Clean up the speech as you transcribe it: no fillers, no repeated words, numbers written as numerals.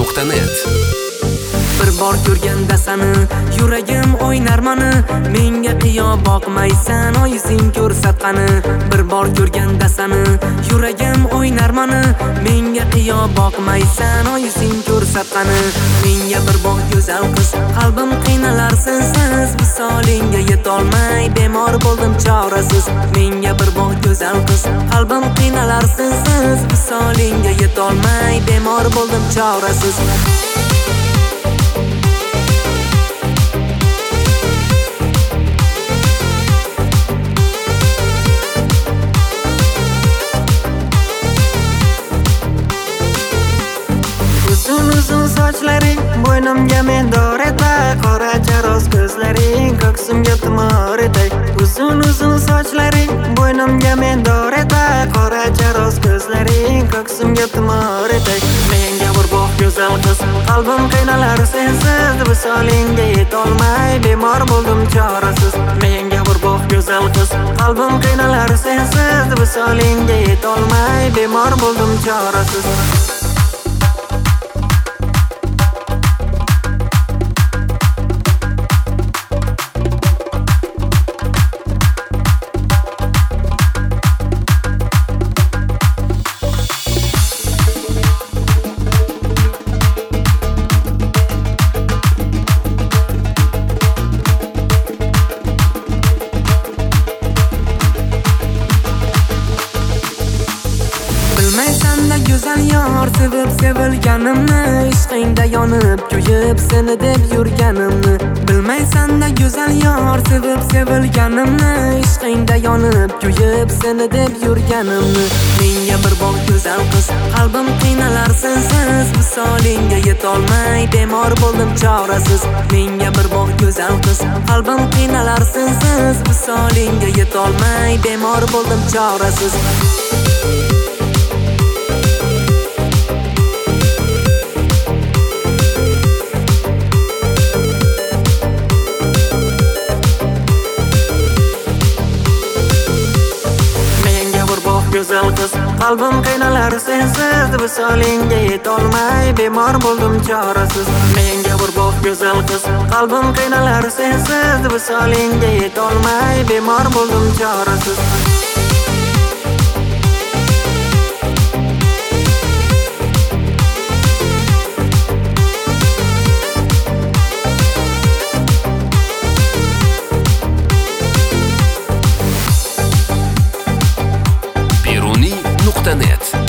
Peruni.net. Bir bor ko'rganda sani yuragim o'ynar mani, menga qiyo boqmaysan oyising ko'rsatqani. Bir bor ko'rganda sani yuragim o'ynar mani, menga qiyo boqmaysan oyising ko'rsatqani. Menga bir bor go'zal qiz, qalbim qiynalar sensiz, visolingga yetolmay bemor bo'ldim chorasiz. Menga bir bor go'zal qiz, qalbim qiynalar sensiz, visolingga yetolmay bemor bo'ldim chorasiz. Uzun sochlaring bo'ynimga mendor etay, qora jaroz ko'zlaring ko'ksimga tumor etay. Uzun sochlaring bo'ynimga mendor etay, qora jaroz ko'zlaring ko'ksimga tumor etay. Menga bir boq go'zal qiz, qalbim qiynalar sensiz, visolingga yetolmay bemor bo'ldim chorasiz. Menga bir boq go'zal qiz, qalbim qiynalar sensiz, visolingga yetolmay bemor bo'ldim chorasiz. Bilmaysan-da go'zal yor, sevib sevilganimni, ishqingda yonib kuyib seni deb yurganimni. Bilmaysan-da go'zal yor, sevib sevilganimni, ishqingda yonib kuyib seni deb yurganimni. Menga bir bor go'zal qiz, qalbim qiynalar sensiz, visolingga yetolmay bemor bo'ldim chorasiz. Menga bir bor go'zal qiz, qalbim qiynalar sensiz, visolingga yetolmay bemor bo'ldim chorasiz. Go'zal qiz, qalbim qiynalar sensiz, visolingga yetolmay bemor bo'ldim chorasiz. Menga bir boq go'zal qiz, qalbim qiynalar sensiz, visolingga yetolmay bemor bo'ldim chorasiz. Peruni.net